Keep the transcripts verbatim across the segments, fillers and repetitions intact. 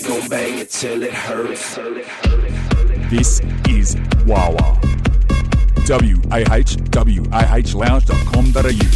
gon' bang it till it hurts. This is Wawa. W A H W A H lounge dot com dot a u.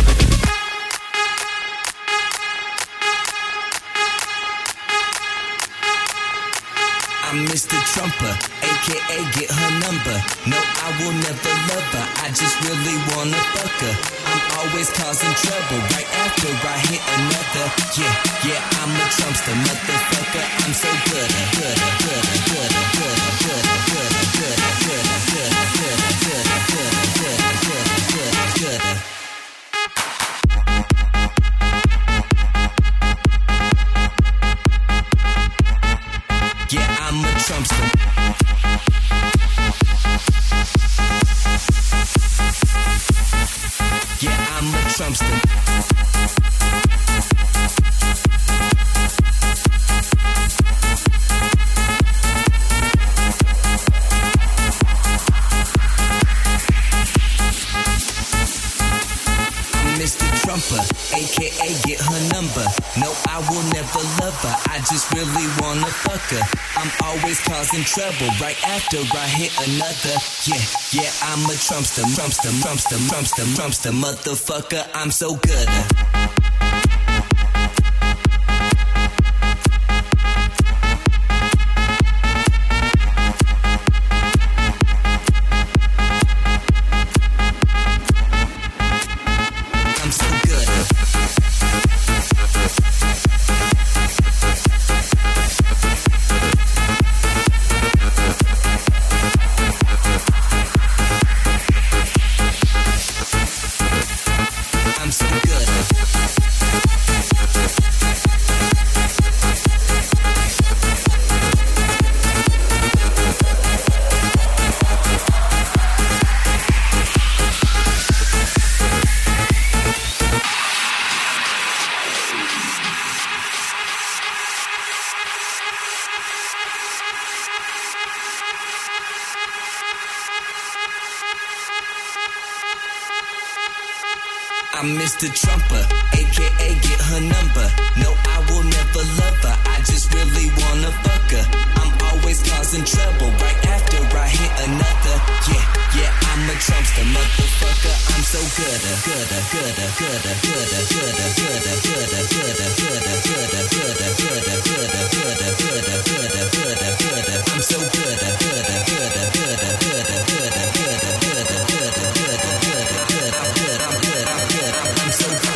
I'm Mister Trumper, aka get her number. No, I will never love her, I just really wanna fuck her. I'm always causing trouble, right after I hit another. Yeah, yeah, I'm a Trumpster, motherfucker. I'm so good, good, good, good, good, good, good, good, good, good, good, good, good, good, good, good. Yeah, I'm a Trumpster. Yeah, I'm a Trumpster. Mister Trumper, aka get her number. No, I will never love her, I just really wanna fuck her. I'm always causing trouble, right after I hit another. Yeah, yeah, I'm a Trumpster, Trumpster, Trumpster, Trumpster, Trumpster, motherfucker, I'm so good. I'm Mister Trumper, aka get her number. No, I will never love her, I just really wanna fuck her. I'm always causing trouble, right after I hit another. Yeah, yeah, I'm a Trumpster, motherfucker, I'm so good, good, good, good, good, good, good, good, good, good, good, good, good, good, good, good, I'm so good, good, good, good, good, good, good, good, good, good, good, I'm good, I'm good, I'm so good.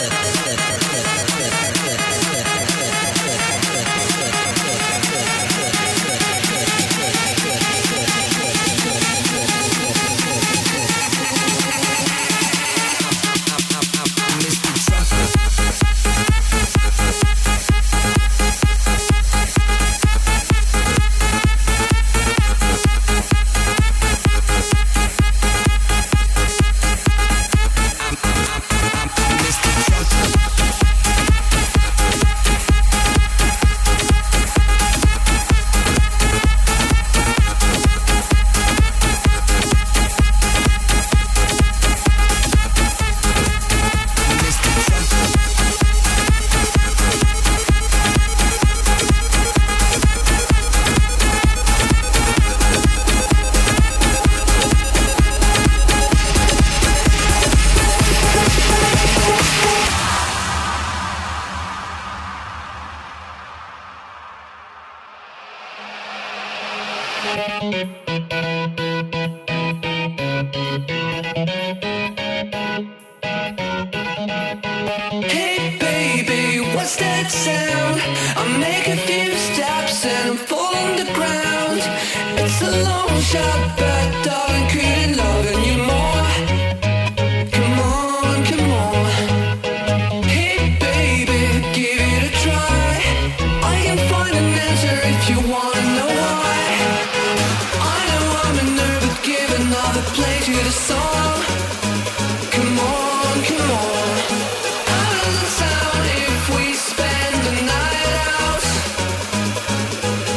Hey baby, what's that sound? I make a few steps and I'm falling to the ground. It's a long shot, but darling, couldn't loving you more. Come on, come on. Hey baby, give it a try. I can find an answer if you wanna know why. I know I'm a nerd, but give another play to the song. Come on, come on.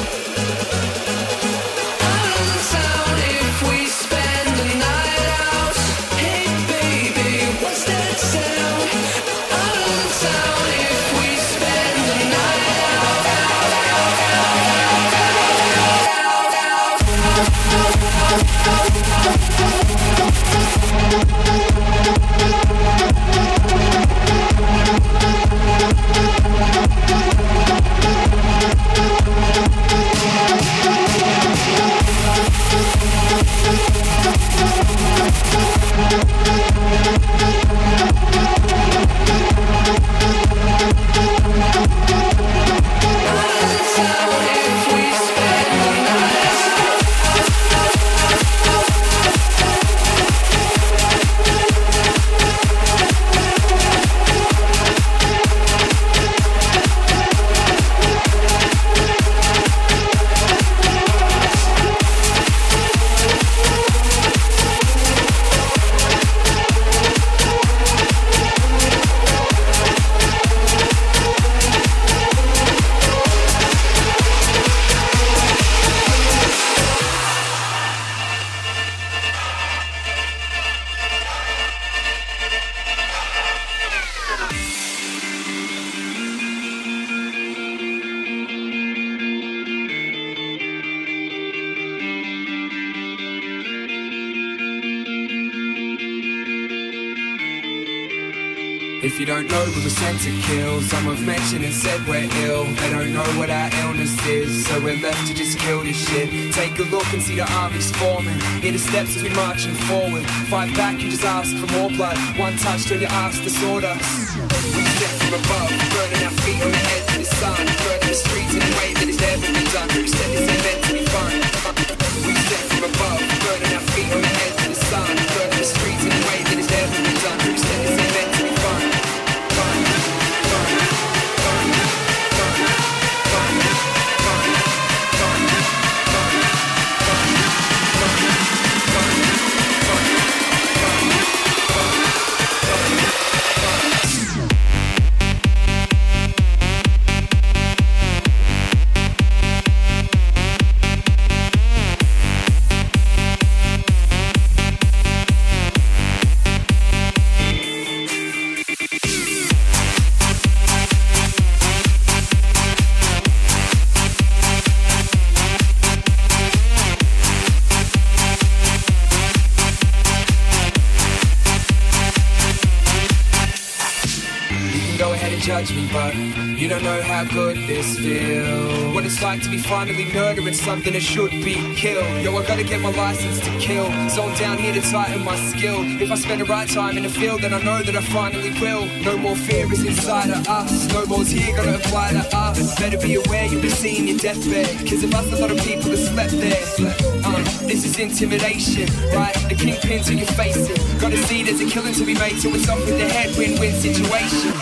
Out If you don't know, we were sent to kill. Some have mentioned and said we're ill. They don't know what our illness is, so we're left to just kill this shit. Take a look and see the armies forming. Hear the steps as we marching forward. Fight back, you just ask for more blood. One touch till you ask to sort us. We step from above, burning our feet on the edge of the sun. Burning the streets in a way that has never been done. Who said this ain't meant to be fun? We step from above, burning our feet on the edge of the sun. Burning the streets in a way that has never been done. Who said this ain't meant to be fun? Judge me, but you don't know how good this feels. What it's like to be finally murdering something that should be killed. Yo, I gotta get my license to kill, so I'm down here to tighten my skill. If I spend the right time in the field, then I know that I finally will. No more fear is inside of us. No more's here gonna apply to us. Better be aware you'll be seeing your deathbed, cause of us a lot of people have slept there. Um, this is intimidation, right? The kingpins who you're facing. Gotta see there's a killing to be made, so it's off with the head, win-win situation.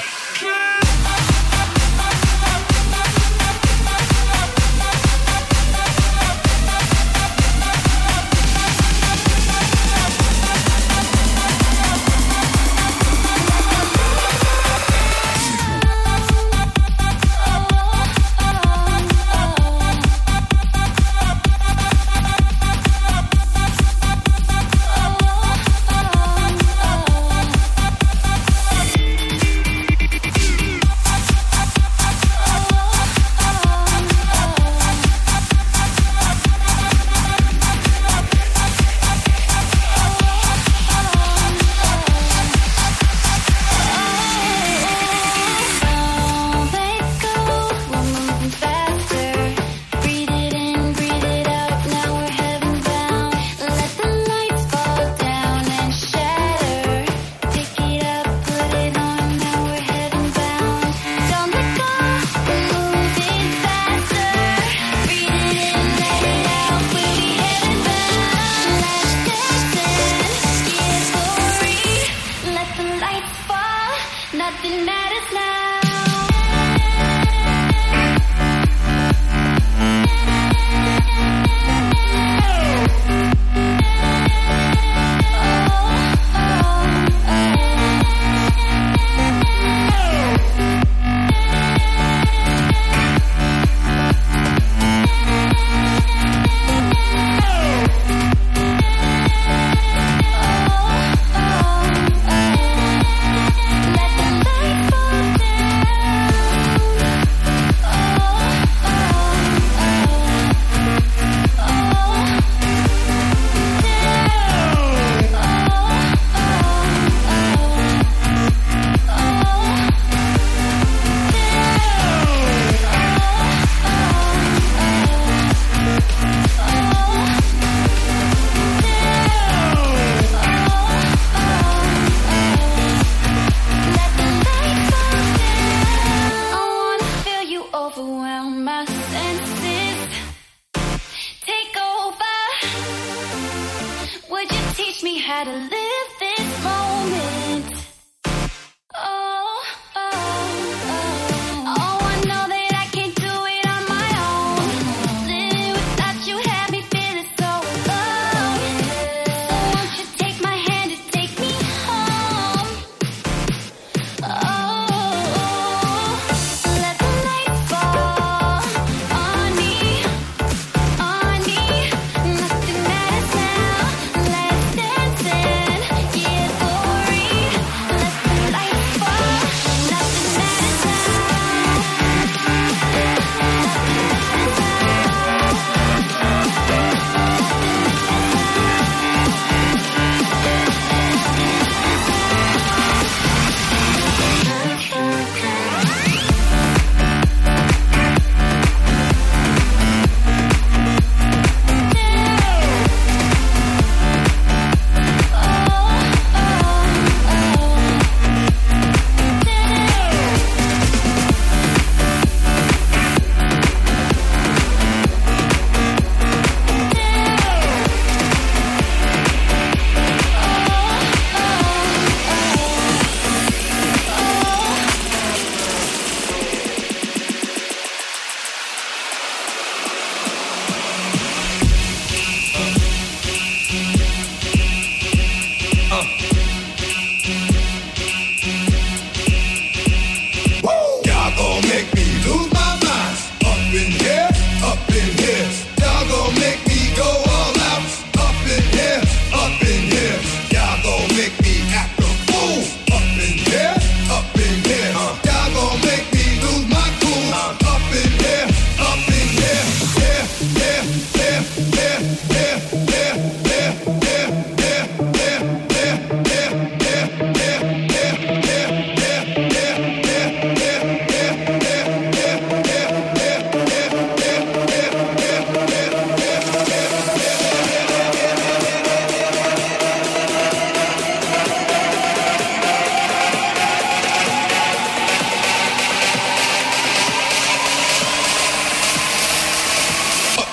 Dancing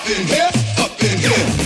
in here, up in here.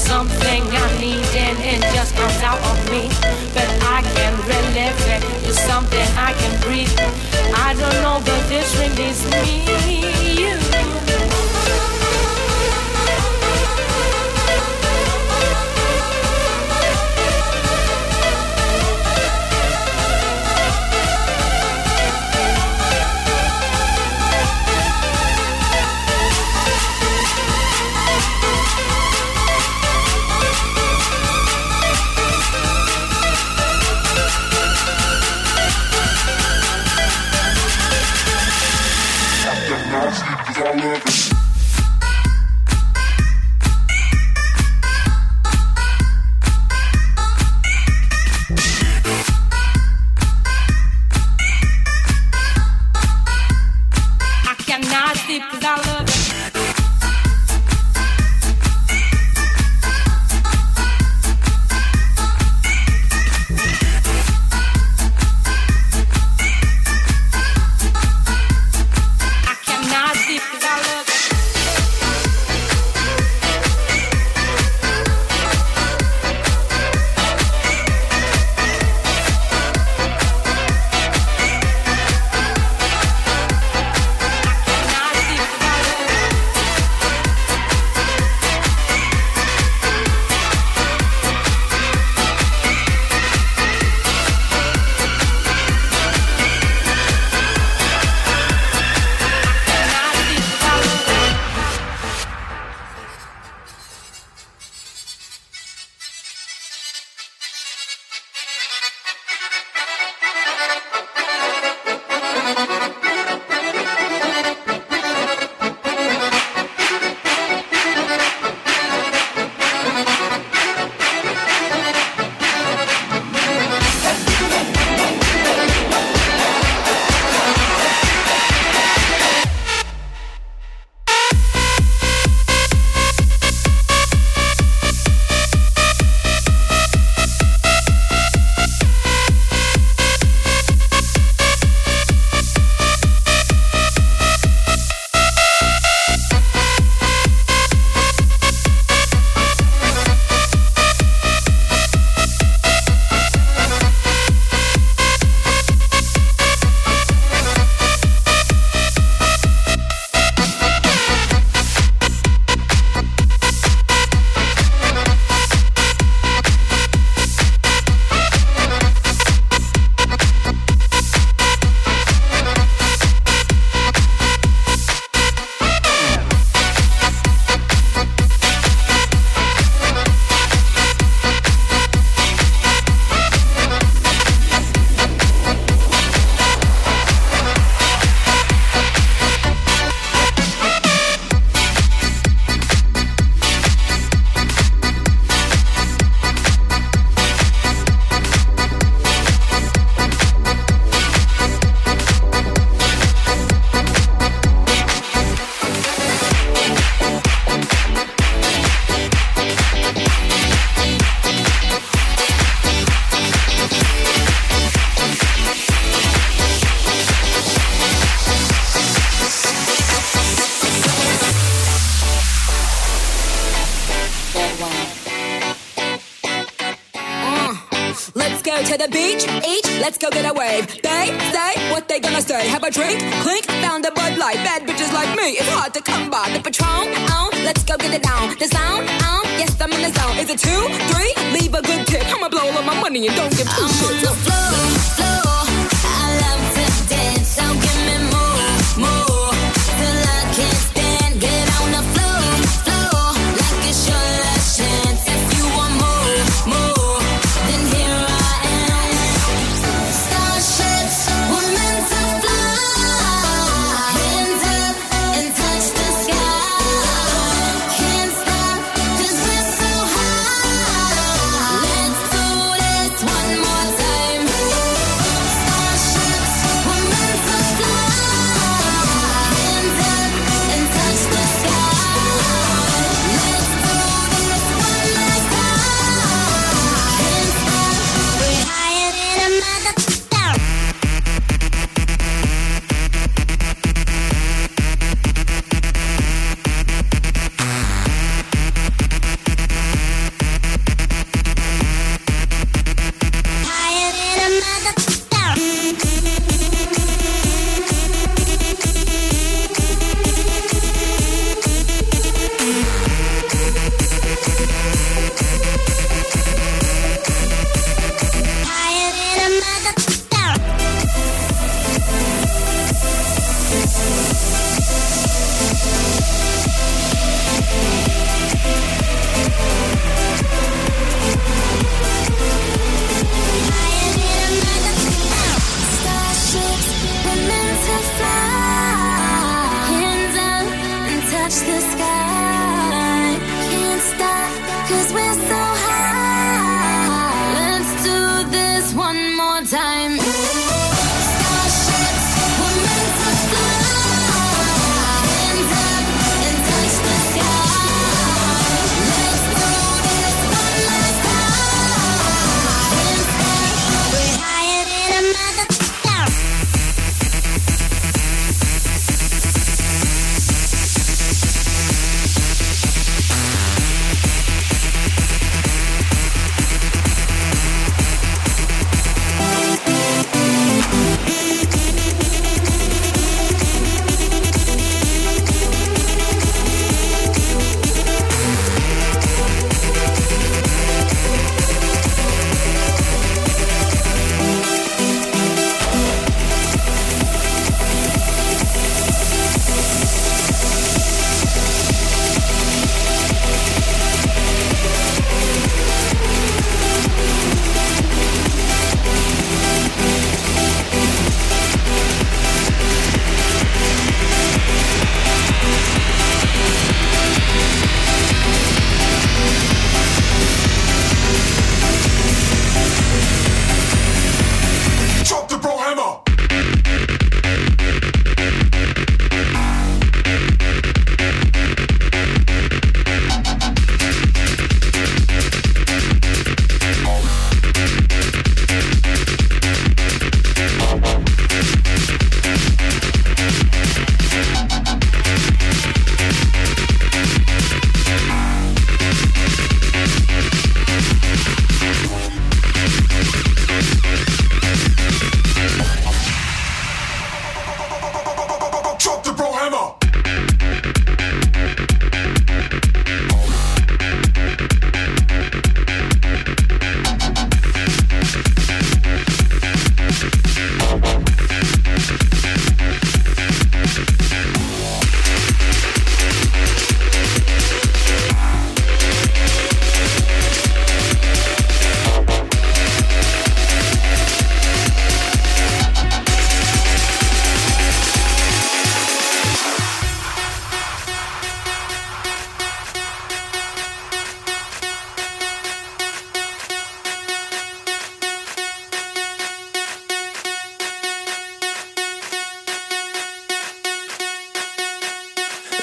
something I need and it just comes out of me. But I can relive it. You're something I can breathe. I don't know, but this release me. You. I love it. I cannot sleep 'cause I love it. To the beach, each, let's go get a wave. They say what they gonna say. Have a drink, clink, found a Bud Light. Bad bitches like me, it's hard to come by. The Patron, on, let's go get it down. The sound, on, yes I'm in the zone. Is it two, three? Leave a good tip. I'ma blow all my money and don't give two I'm shits. on the floor, floor. I love to dance, so give me more, more. Till I can't stand, get on the floor, floor. Like it's your last chance. If you want more, more, then here I am. Starships were meant to fly. Hands up and touch the sky. Can't stop 'cause we're so high. Let's do this one more time.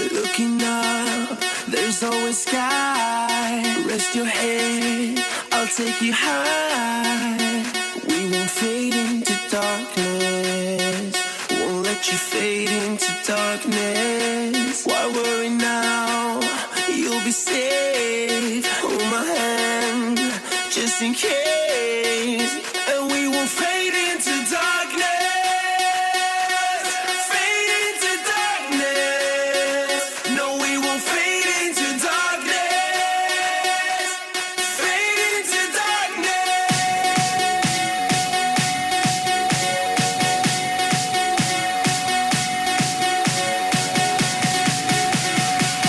Looking up, there's always sky. Rest your head, I'll take you high. We won't fade into darkness. Won't let you fade into darkness. Why worry now? You'll be safe. Hold my hand, just in case. And we won't fade into darkness. Fade into darkness. No, we won't fade into darkness. Fade into darkness.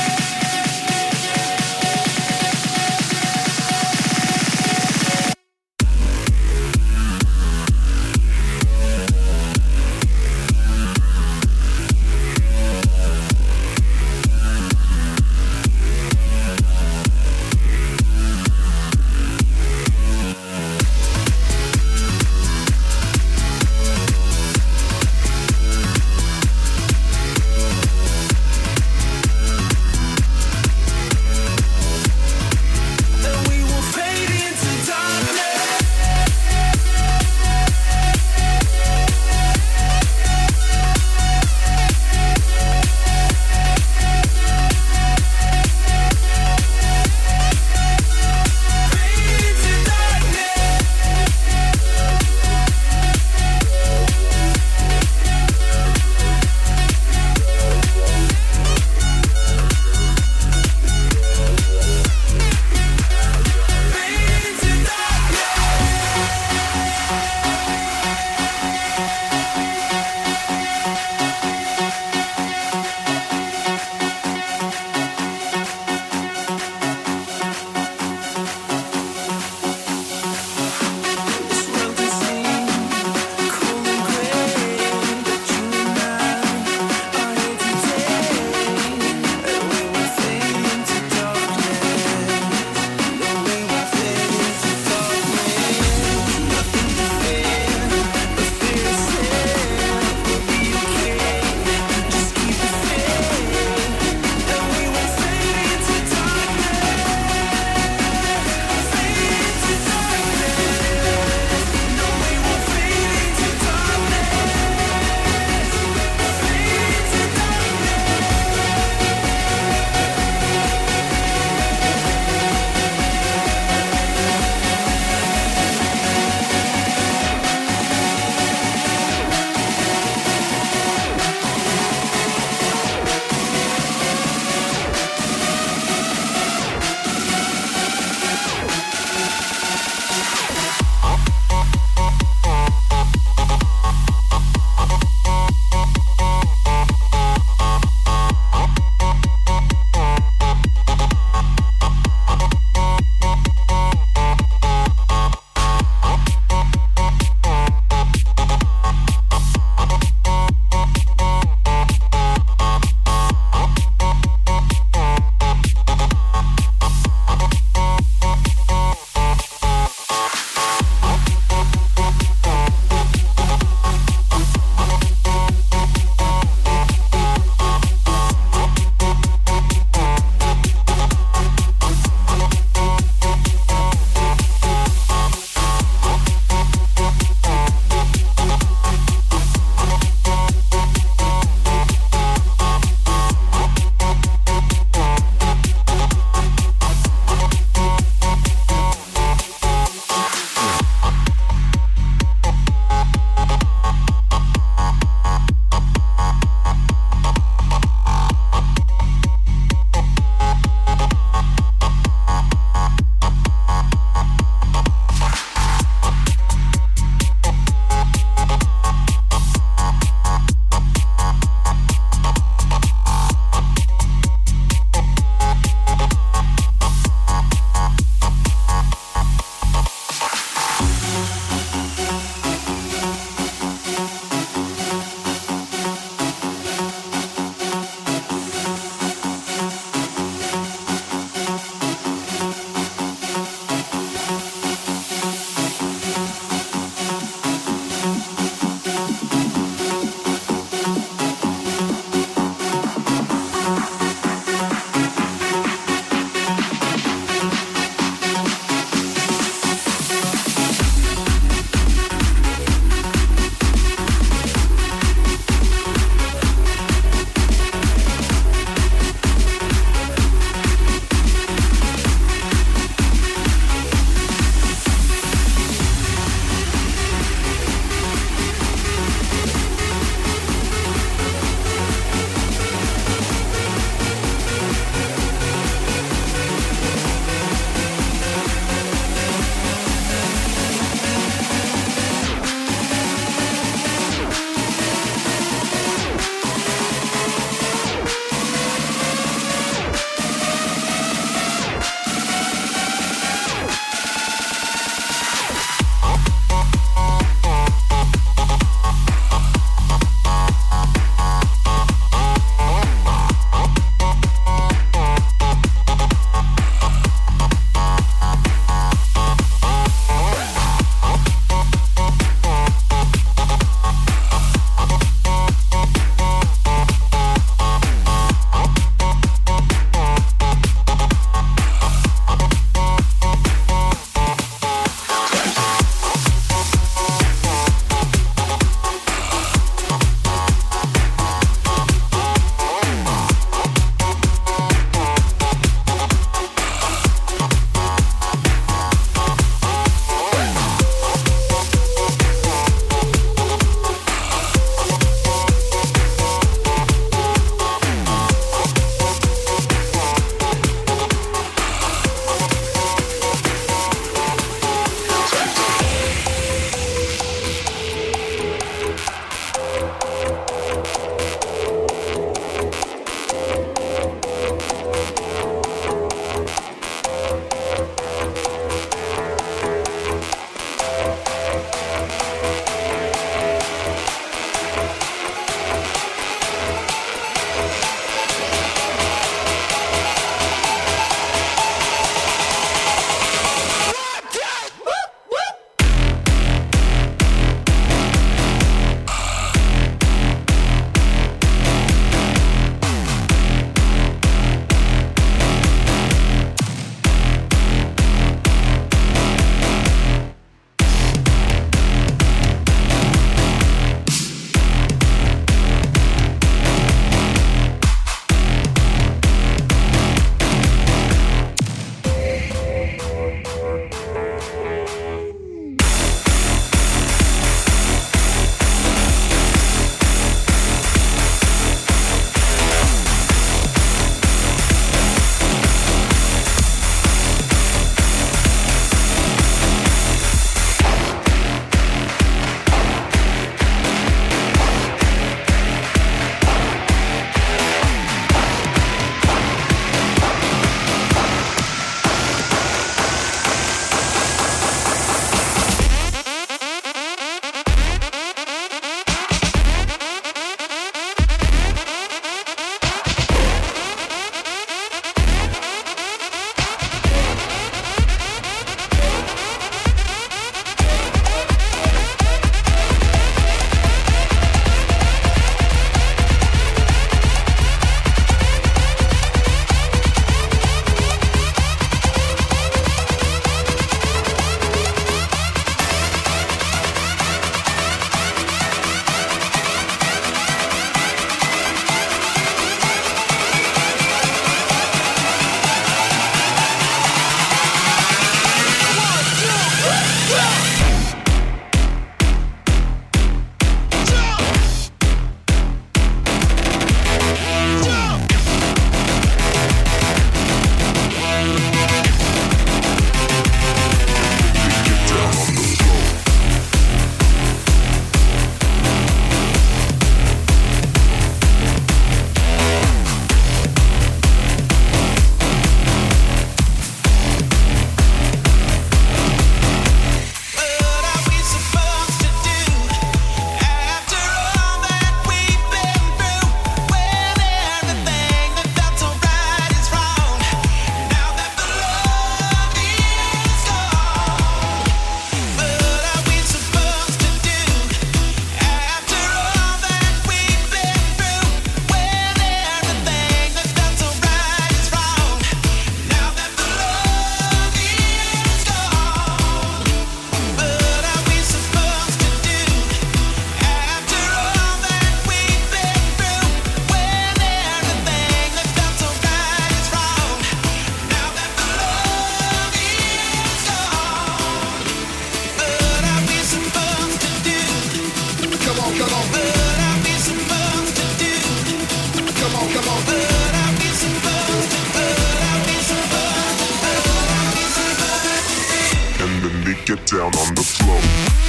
get down on the floor.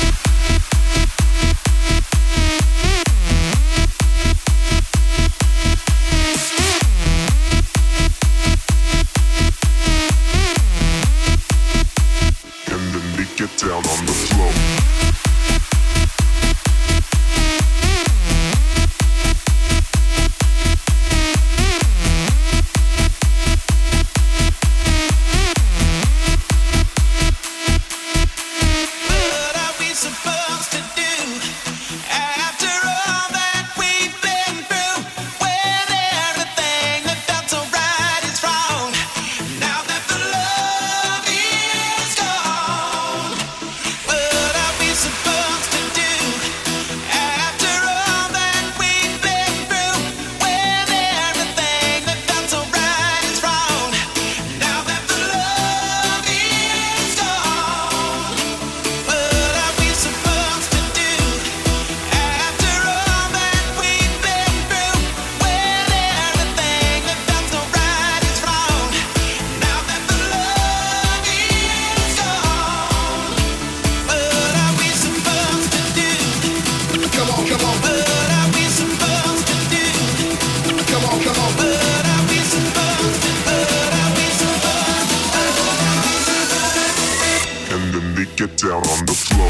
Get down on the floor. Get down on the floor.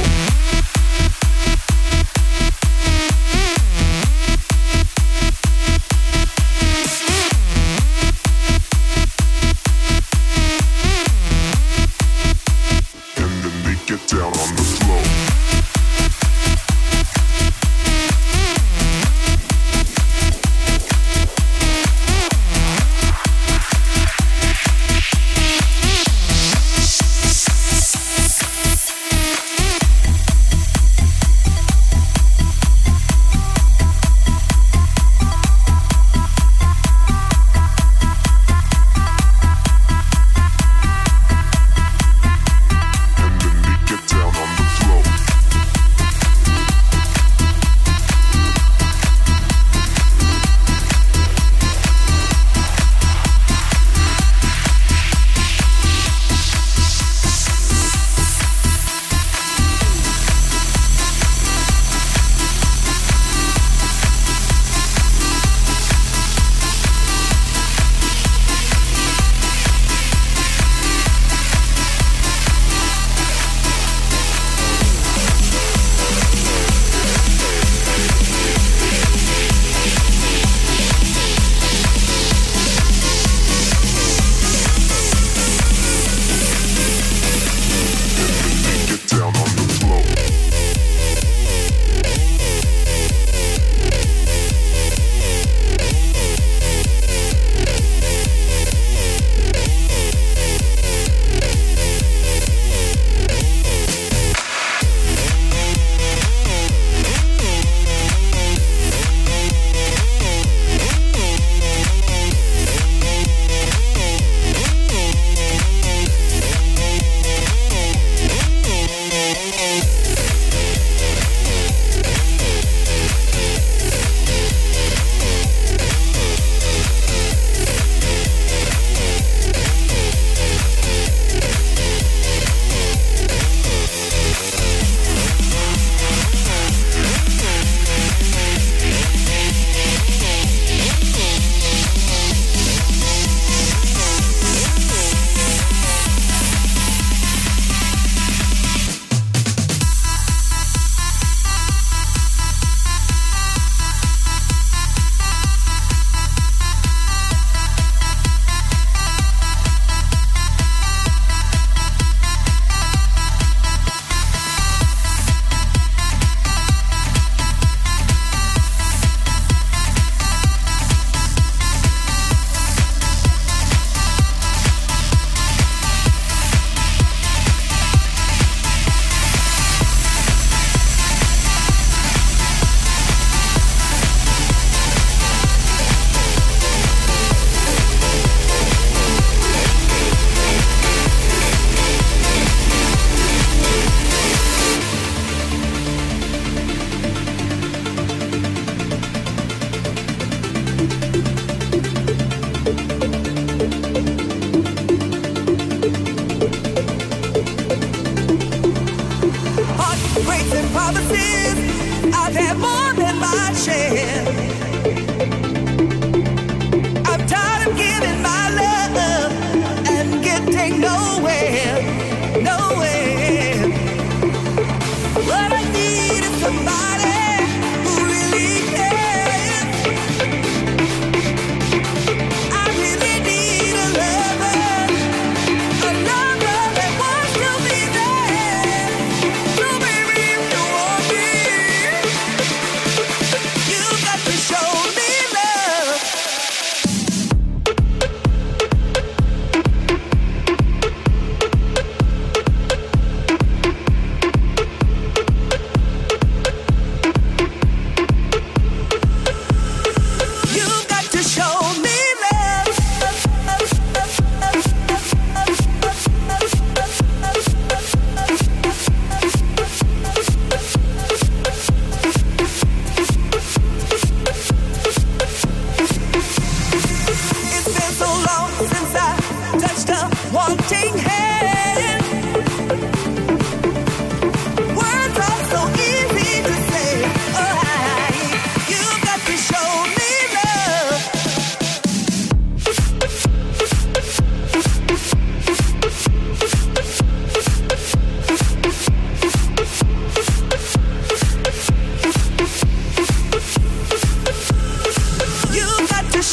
And then they get down on the floor.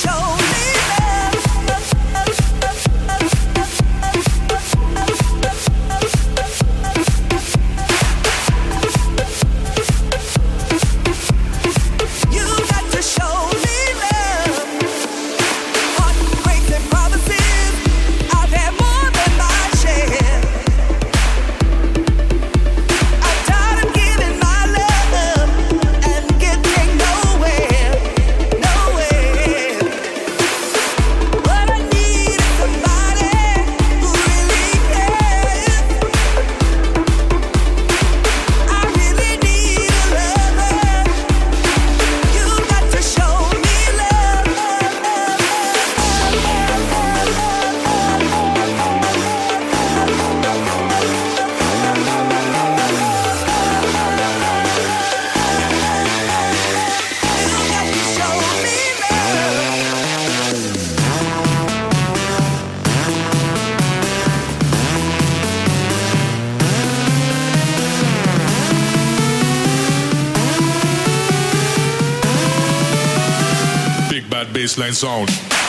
Baseline sound.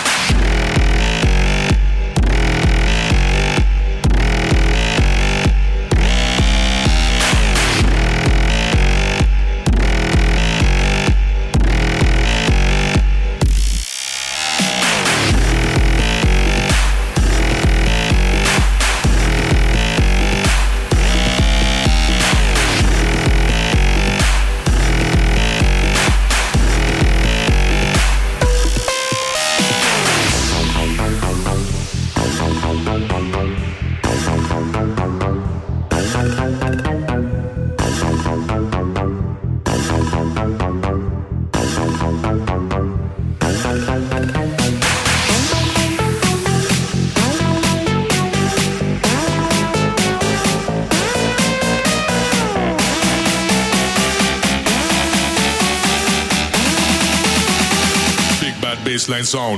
Baseline sound.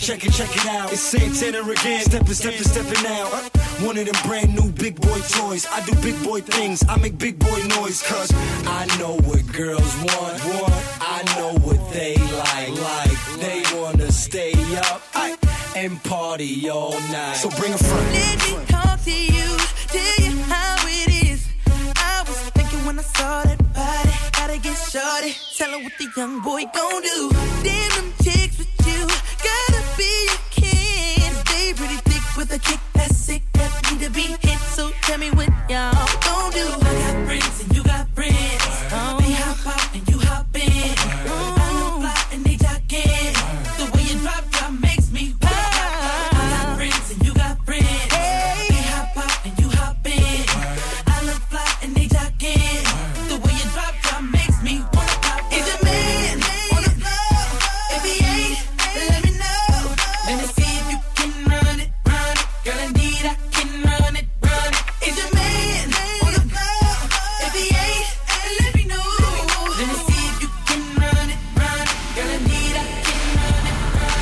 check it, check it out. It's Santana again, steppin', steppin', steppin' out. One of them brand new big boy toys. I do big boy things, I make big boy noise. Cause I know what girls want, want. I know what they like, like. They wanna stay up and party all night. So bring a friend. Let me talk to you, tell you how it is. I was thinking when I saw that body, gotta get shorty. Tell her what the young boy gon' do. Damn them chicks with you, gotta be a kin. Stay pretty thick with a kick that's sick, that need to be hit. So tell me what y'all gon' do. I got friends and you got friends. Oh. They hop out and you hop in. Oh. I look fly and they jockin'. The way you drop, drop makes me wild. I got friends and you got friends. Hey. They hop out and you hop in. I look fly and they jockin'. The way you drop, drop makes me wanna pop. Is your man on the floor? If he ain't, let me know. Let me see if you can run it, run it. Girl, indeed I can run it, run it. Is your man on the floor? If he ain't, let me know. Let me see if you can run it, run it. Girl, indeed I can run it, run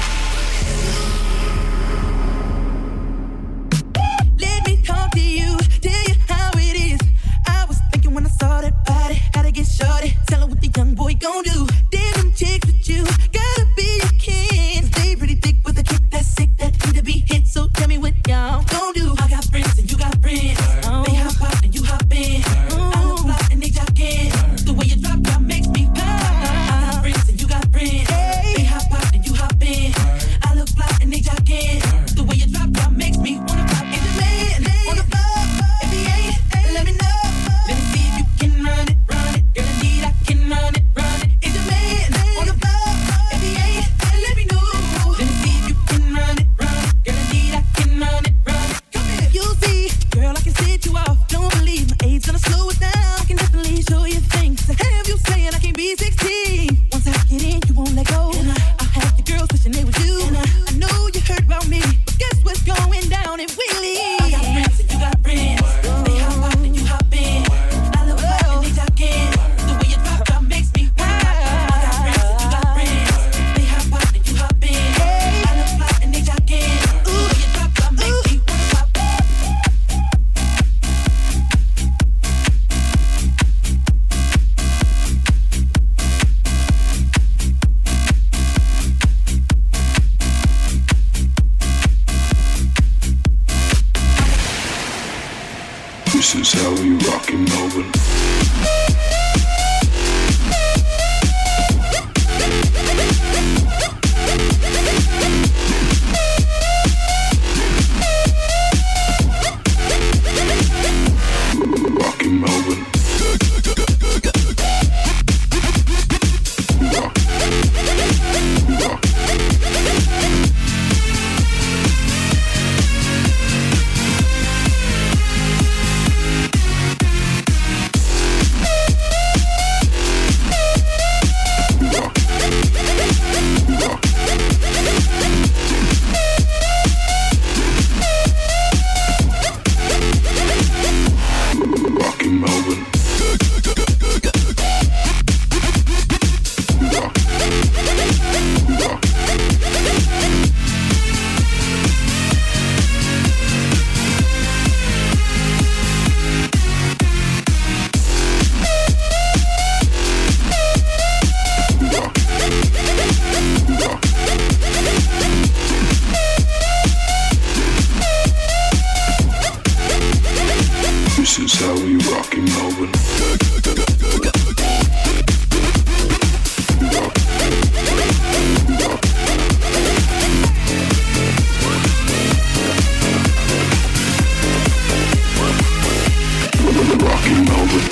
it. Let me talk to you, tell you how it is. I was thinking when I saw that body, gotta get shorty. Tell her what the young boy gon' do. Damn them chicks with you, gotta be a kin. Stay pretty thick with a kick that's sick, that need to be hit. So tell me what y'all gon' do. I got friends and you got friends. Oh. They hop out and you hop in. Oh. I look fly and they jockin'. The way you drop, drop makes me pop. I got friends and you got friends. Hey. They hop out and you hop in. I look fly and they jockin'. The way you drop, drop makes me wanna pop. Is the man on the floor? If he ain't, let me know. Let me see if you can run it, run it. Girl, indeed I can run it, run it. Is the man on the floor? If he ain't, let me know. Let me see if you can run it, run it. Girl, indeed I can run it, run it. Come here. You'll see, girl, I can set you off. Don't believe my age gonna slow it down. I can definitely show you things. To have you saying I can't be sixteen. Once I get in, you won't let go. And I, I have the girls wishing they was you. And I, I know you heard about me, but guess what's going down in Willie? I got friends and you got friends. They hop out and you hop in. I love fly and they jockin'. The way you drop, drop makes me wild. I got friends and you got friends. They hop out and you hop in. I love fly and they jockin'. The way you drop, drop makes me wanna pop. This is how we rockin' Melbourne. Rockin' Melbourne. Rock. Rock. Rockin' Melbourne. Rock. Rock. This is how we rockin' Melbourne. Rock. Rock. Rockin' Melbourne.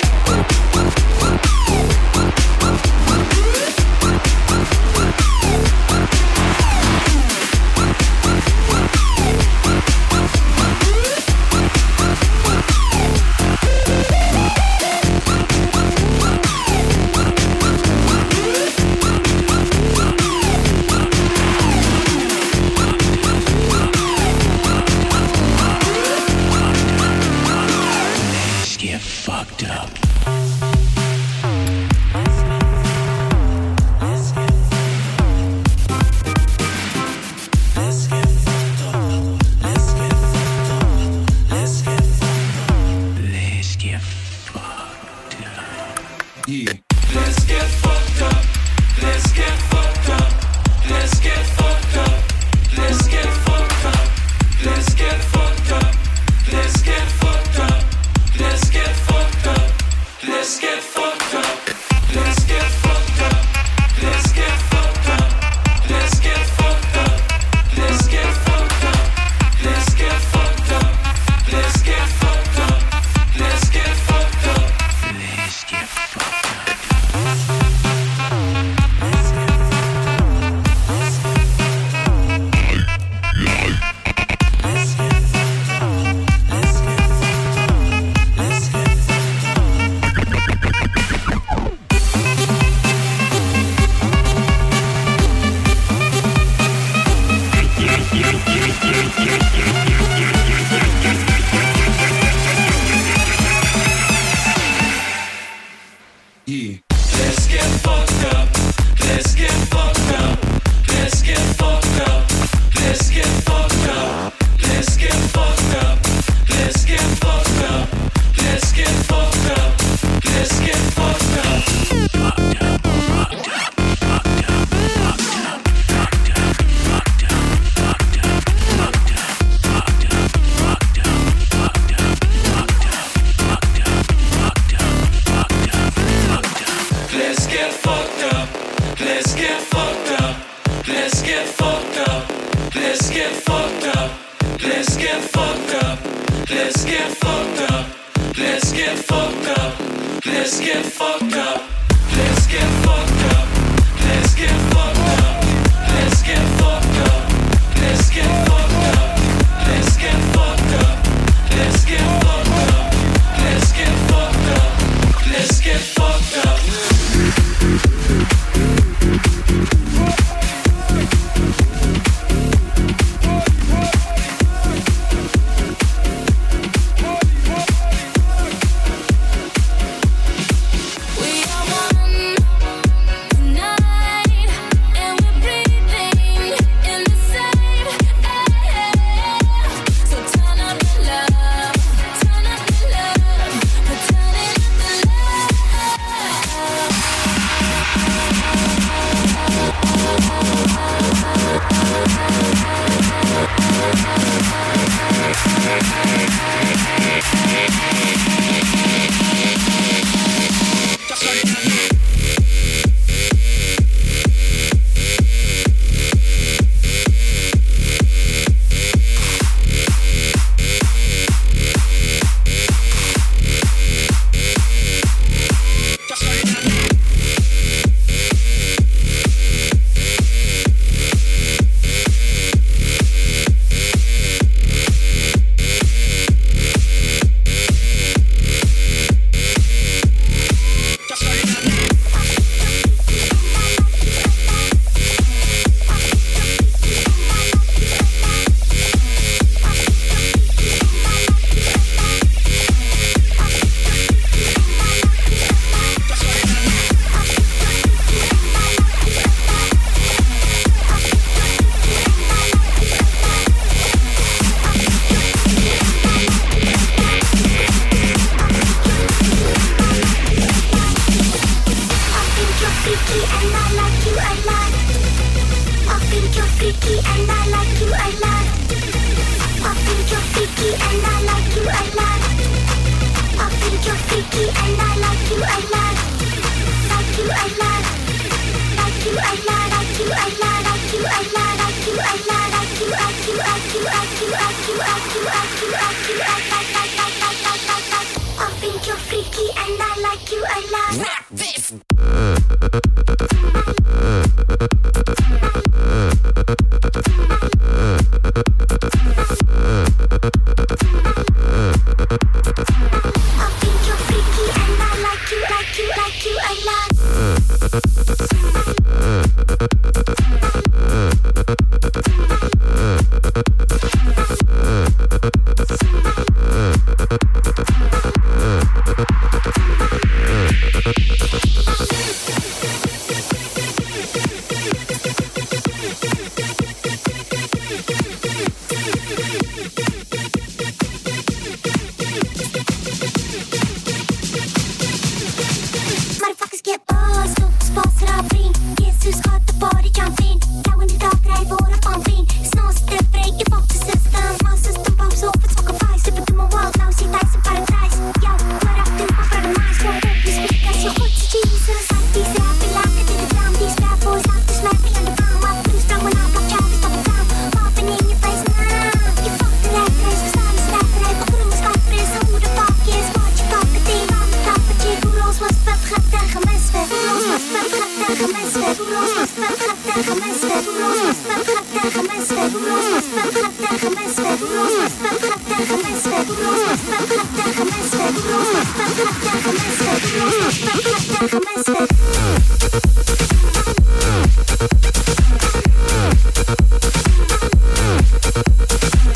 We'll be right back.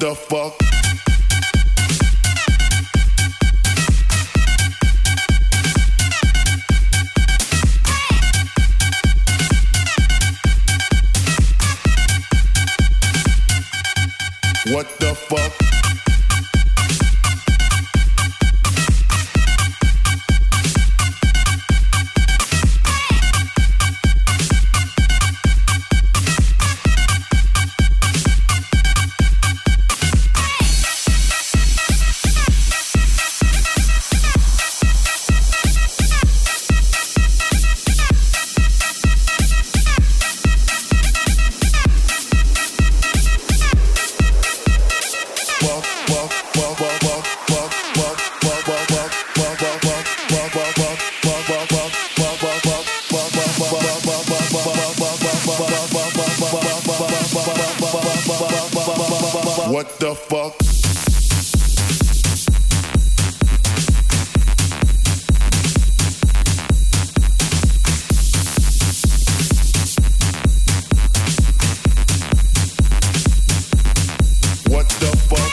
the fuck? What the fuck? What the fuck? What the fuck?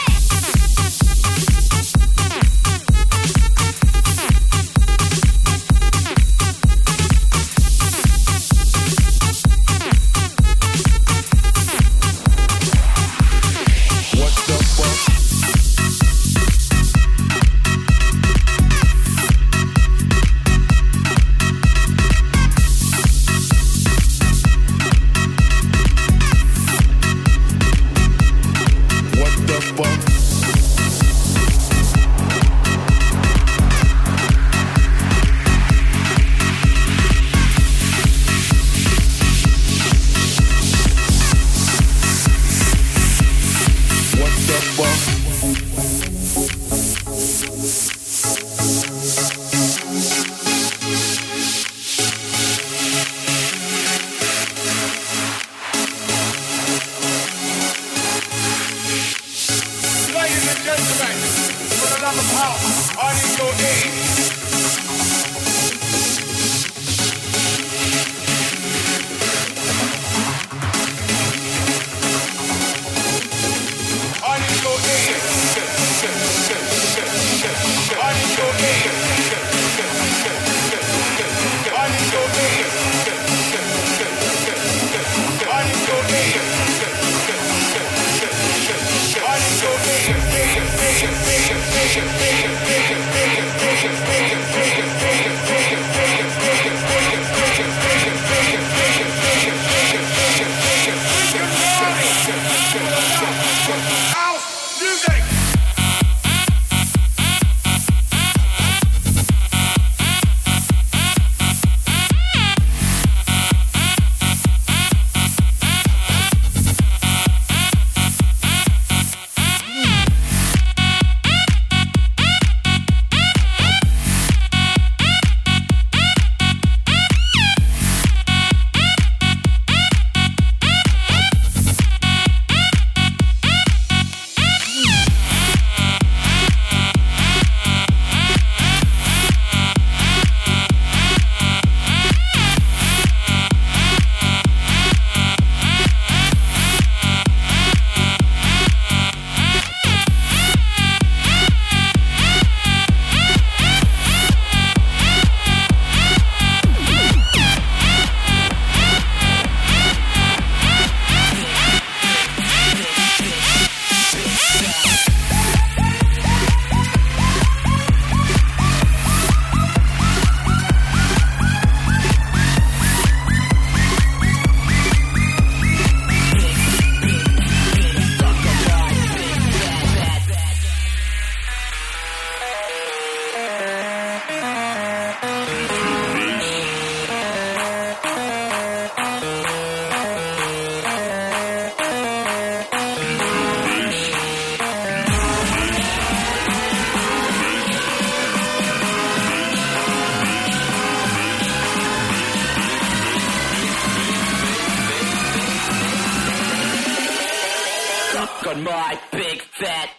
on my big fat.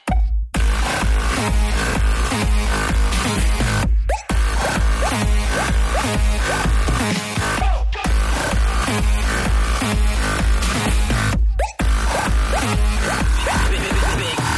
Big, big, big.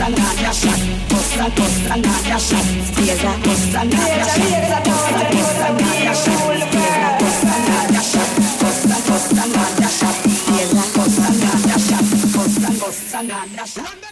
bossa nada shot, bossa bossa nada shot, fiesta bossa nada shot, bossa bossa nada shot, fiesta bossa nada shot, bossa bossa nada shot, fiesta bossa nada shot, bossa bossa nada shot.